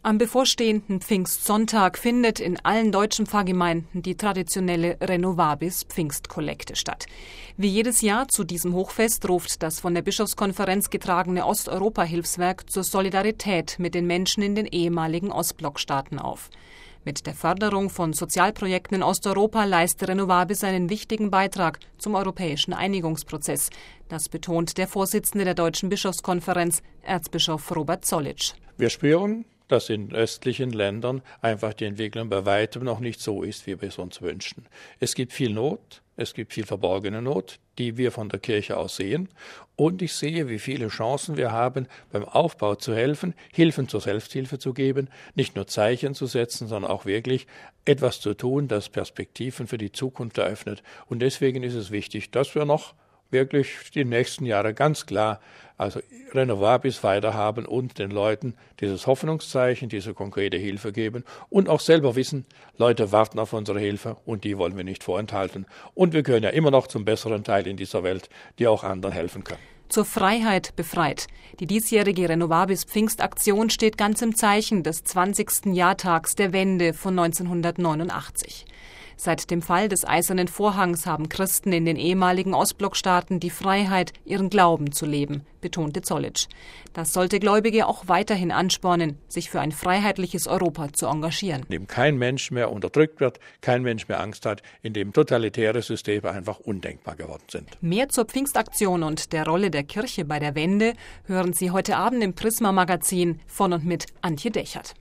Am bevorstehenden Pfingstsonntag findet in allen deutschen Pfarrgemeinden die traditionelle Renovabis Pfingstkollekte statt. Wie jedes Jahr zu diesem Hochfest ruft das von der Bischofskonferenz getragene Osteuropa-Hilfswerk zur Solidarität mit den Menschen in den ehemaligen Ostblockstaaten auf. Mit der Förderung von Sozialprojekten in Osteuropa leistet Renovabis einen wichtigen Beitrag zum europäischen Einigungsprozess. Das betont der Vorsitzende der Deutschen Bischofskonferenz, Erzbischof Robert Zollitsch. Wir spüren, dass in östlichen Ländern einfach die Entwicklung bei weitem noch nicht so ist, wie wir es uns wünschen. Es gibt viel Not, es gibt viel verborgene Not, die wir von der Kirche aus sehen. Und ich sehe, wie viele Chancen wir haben, beim Aufbau zu helfen, Hilfen zur Selbsthilfe zu geben, nicht nur Zeichen zu setzen, sondern auch wirklich etwas zu tun, das Perspektiven für die Zukunft eröffnet. Und deswegen ist es wichtig, dass wir noch wirklich die nächsten Jahre ganz klar Renovabis weiterhaben und den Leuten dieses Hoffnungszeichen, diese konkrete Hilfe geben und auch selber wissen, Leute warten auf unsere Hilfe und die wollen wir nicht vorenthalten. Und wir gehören ja immer noch zum besseren Teil in dieser Welt, die auch anderen helfen kann. Zur Freiheit befreit. Die diesjährige Renovabis Pfingstaktion steht ganz im Zeichen des 20. Jahrtags der Wende von 1989. Seit dem Fall des Eisernen Vorhangs haben Christen in den ehemaligen Ostblockstaaten die Freiheit, ihren Glauben zu leben, betonte Zollitsch. Das sollte Gläubige auch weiterhin anspornen, sich für ein freiheitliches Europa zu engagieren. In dem kein Mensch mehr unterdrückt wird, kein Mensch mehr Angst hat, in dem totalitäre Systeme einfach undenkbar geworden sind. Mehr zur Pfingstaktion und der Rolle der Kirche bei der Wende hören Sie heute Abend im Prisma-Magazin von und mit Antje Dechert.